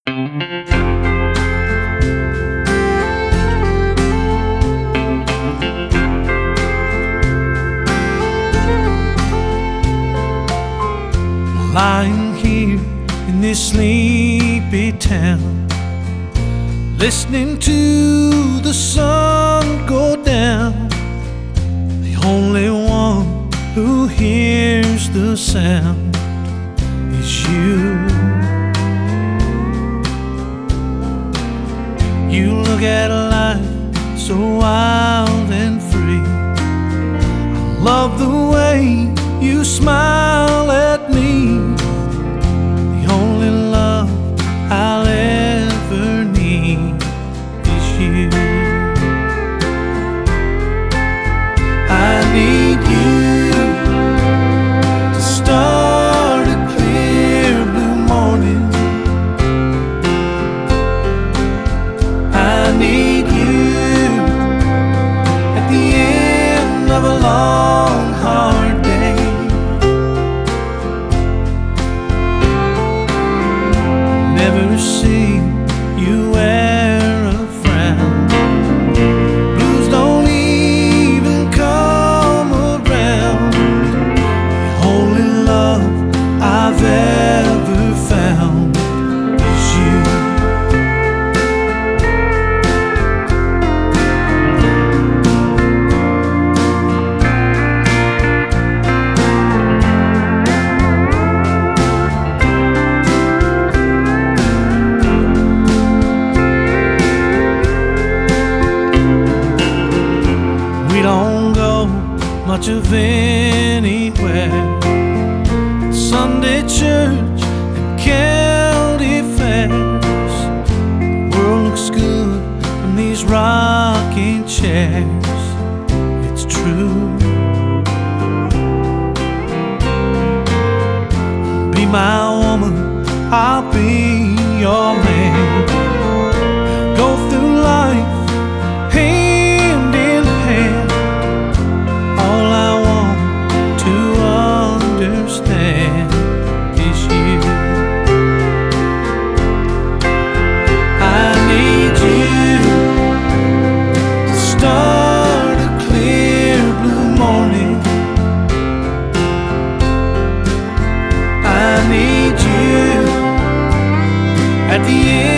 Lying here in this sleepy town, listening to the sun go down. The only one who hears the sound is you. You look at life so wild and free. I love the way you smile at me. The only love I'll ever need is you. I need you to start a clear blue morning. I need you at the end of a long, hard day. Never see you wear a frown. Blues don't even come around. The only love I've ever found is you. We don't go much of anywhere. Sunday church and county fairs. The world looks good from these rocking chairs. It's true. Be my woman, I'll be your man. Go through life hand in hand. All I want to understand is you. I need you to start a clear blue morning. I need you at the end